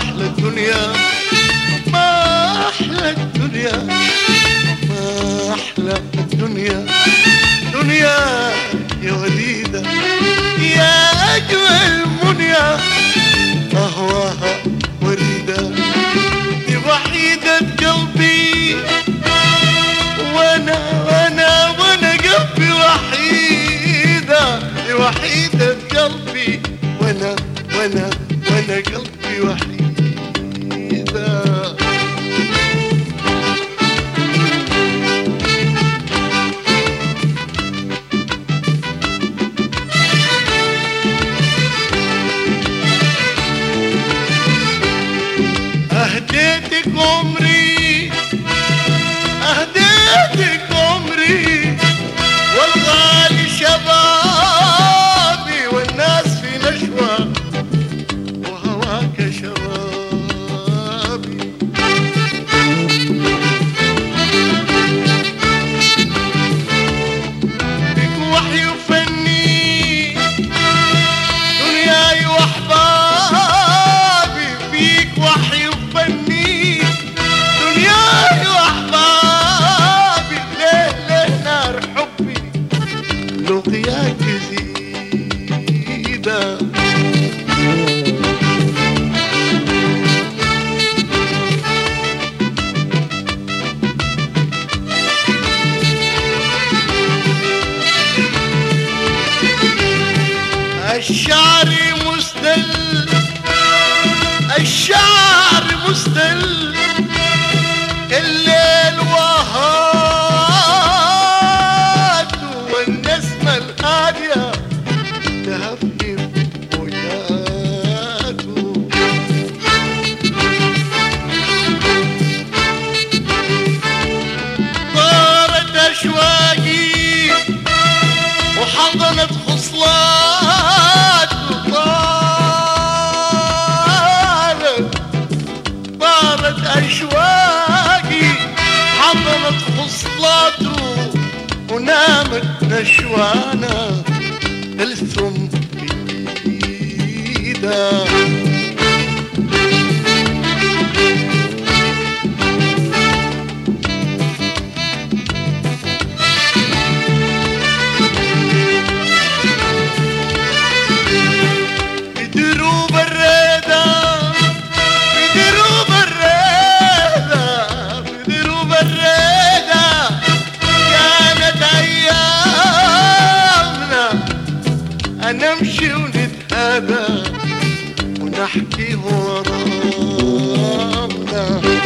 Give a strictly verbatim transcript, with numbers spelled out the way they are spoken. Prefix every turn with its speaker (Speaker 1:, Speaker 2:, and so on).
Speaker 1: أحلى الدنيا، ما أحلى الدنيا، ما أحلى الدنيا، دنيا يا وليدة يا أجمل منيا، أهواها وريدة دي وحيدة قلبي، وأنا وأنا وأنا قلبي وحيدة دي وحيدة قلبي، وأنا وأنا وأنا قلبي وحيدة. أهديتك عمري، أهديتك عمري، والغالي شبابي، والناس في نشوة وهواك شبابي. بك وحي وفني دنياي وأحبابي، بيك وحي وفني دنياي وأحبابي، ليه ليه نار حبي لقياك زيدة. الشعر مستل، الشعر مستل، الليل وهات، والنسمة الهادية تهفي بوجاته. طارت أشواقي وحضنت خصلات، طارت طارت أشواقي حضنت خصلاته، ونامت نشوانة الثم بإيده. بدروب الريدة، بدروب الريدة، بدروب الريدة كانت أيامنا، نمشي ونتهادى ونحكي غرامنا.